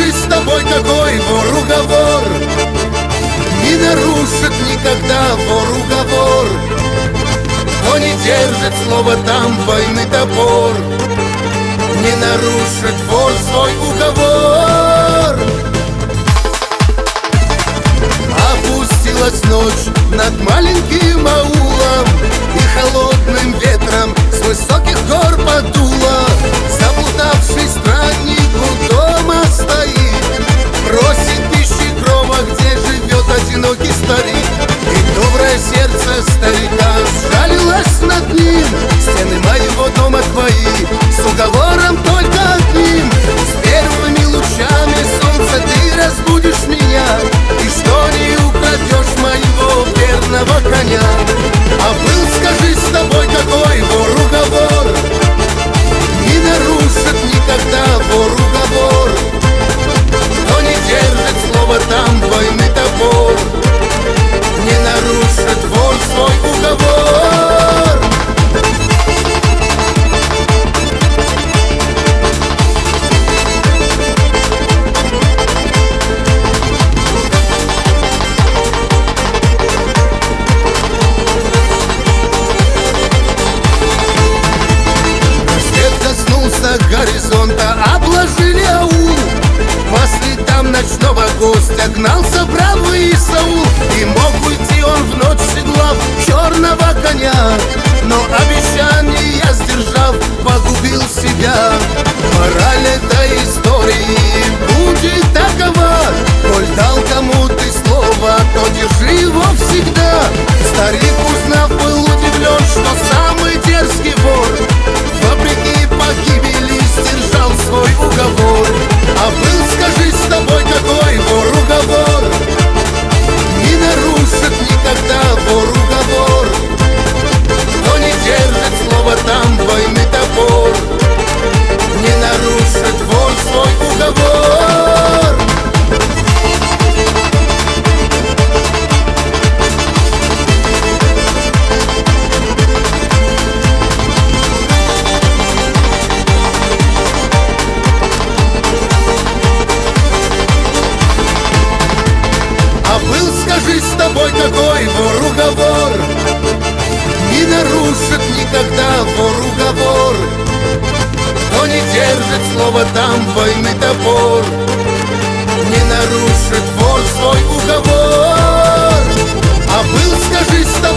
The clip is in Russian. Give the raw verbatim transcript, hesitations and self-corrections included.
скажи, с тобой какой вор уговор? Не нарушит никогда вор уговор. Кто не держит слово, там войны топор. Не нарушит вор свой уговор. Опустилась ночь над маленьким аулом, и холодным ветром с высоких гор подуло. Заблудавший странник у дома стоит, просит пищи крова, где живет одинокий старик. И доброе сердце старика сжалилось над ним. Стены моего дома твои, с уговором только одним. С первыми лучами солнца ты разбудишь меня, и что не украдешь моего верного коня. А был, скажи, с тобой какой вор уговор? Не нарушит никогда вор уговор. Кто не держит слово, там войны топор. Не нарушит вор свой уговор. Горизонта обложили аул. По следам ночного гостя гнался бравый Саул. И мог уйти он в ночь, седлав черного коня, но обещание я сдержав, погубил себя. Мораль этой истории будет такова: коль дал кому ты слово, то держи его всегда. Старик, узнав, был удивлен, что самый дерзкий вор вопреки погибели сдержал свой уговор. А был, скажи, с тобой какой вор уговор? Не нарушит никогда вор уговор. Кто не держит слово, там войны топор. Не нарушит вор свой уговор. Скажи, с тобой какой вор уговор? Не нарушит никогда вор уговор. Кто не держит слово, там войны топор. Не нарушит вор свой уговор. А был, скажи, с тобой